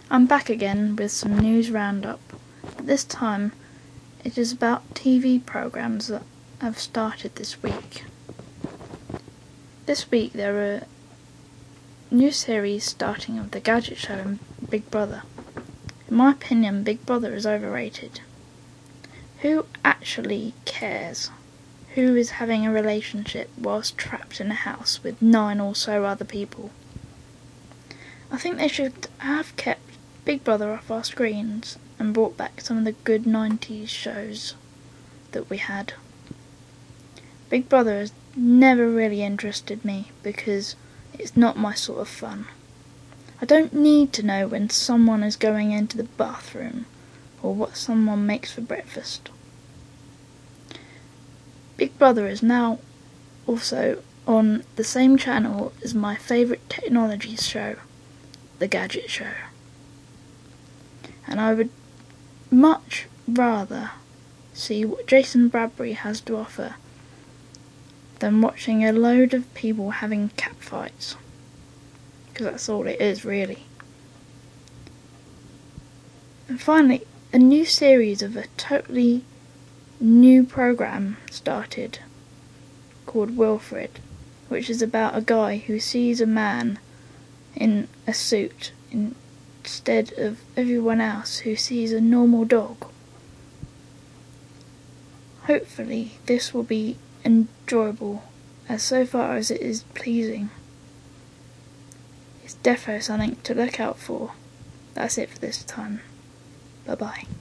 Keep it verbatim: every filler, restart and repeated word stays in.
I'm back again with some news roundup, but this time it is about T V programmes that have started this week. This week there are new series starting of The Gadget Show and Big Brother. In my opinion, Big Brother is overrated. Who actually cares? Who is having a relationship whilst trapped in a house with nine or so other people? I think they should have kept Big Brother off our screens and brought back some of the good nineties shows that we had. Big Brother has never really interested me because it's not my sort of fun. I don't need to know when someone is going into the bathroom or what someone makes for breakfast. Big Brother is now also on the same channel as my favourite technology show, The Gadget Show. And I would much rather see what Jason Bradbury has to offer than watching a load of people having catfights. Because that's all it is, really. And finally, a new series of a totally new programme started called Wilfred, which is about a guy who sees a man in a suit instead of everyone else who sees a normal dog. Hopefully this will be enjoyable, as so far as it is pleasing. It's defo something to look out for. That's it for this time. Bye bye.